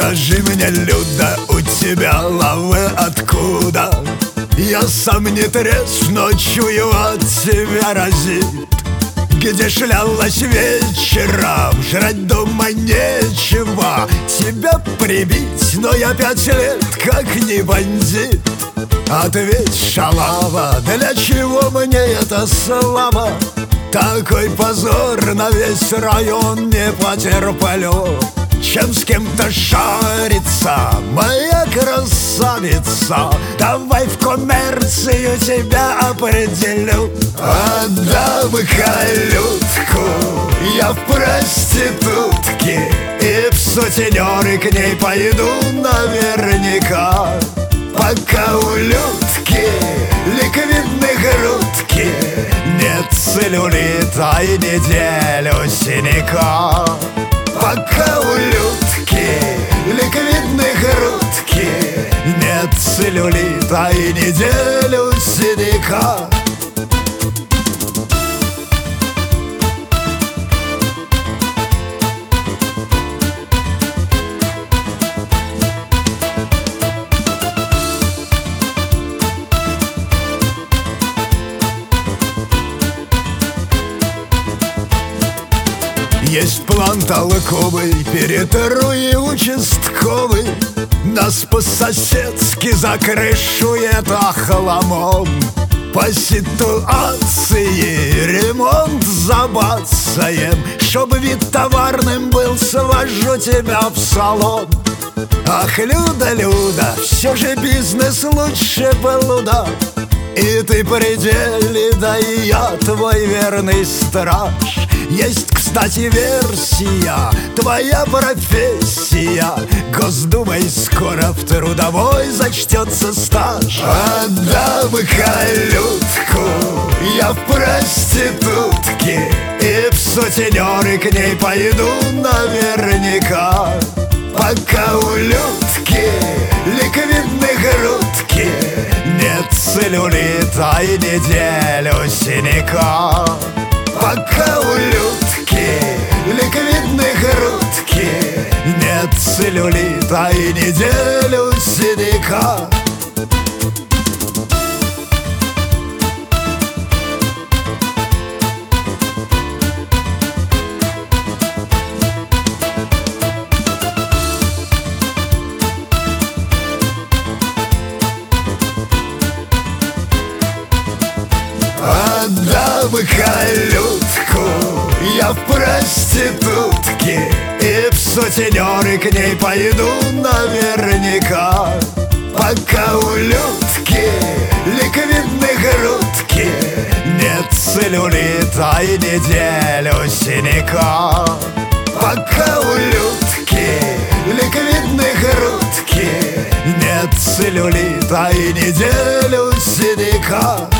Скажи мне, Люда, у тебя лавы откуда? Я сам не трезв, но чую, от тебя разит. Где шлялась вечером, жрать дома нечего. Тебя прибить, но я 5 лет как не бандит. Ответь, шалава, для чего мне эта слава? Такой позор на весь район не потерплю. Чем с кем-то шариться, моя красавица. Давай в коммерцию тебя определю. Отдам колютку я в проститутке, и в сутенеры к ней пойду наверняка. Пока у Людки ликвидной грудки нет целлюлита и неделю синяка. Пока у Людки ликвидной грудки нет целлюлита и неделю синяка. Есть план толковый, перетру участковый. Нас по-соседски закрышует охламом. По ситуации ремонт забацаем. Чтоб вид товарным был, свожу тебя в салон. Ах, Люда, Люда, все же бизнес лучше блуда. И ты при деле, да и я твой верный страж. Есть, кстати, версия, твоя профессия Госдумой скоро в трудовой зачтется стаж. Отдам колютку я в проститутке, и в сутенеры к ней пойду наверняка. Пока у Людки ликвидной грудки нет целлюлита и неделю синяка. Пока у Людки ликвидной грудки нет целлюлита и неделю синяка. Отдам колютку я в проститутке, и в сутенеры к ней пойду наверняка. Пока у Людки ликвидной грудки нет целлюлита и неделю синяка. Пока у Людки ликвидной грудки нет целлюлита и неделю синяка.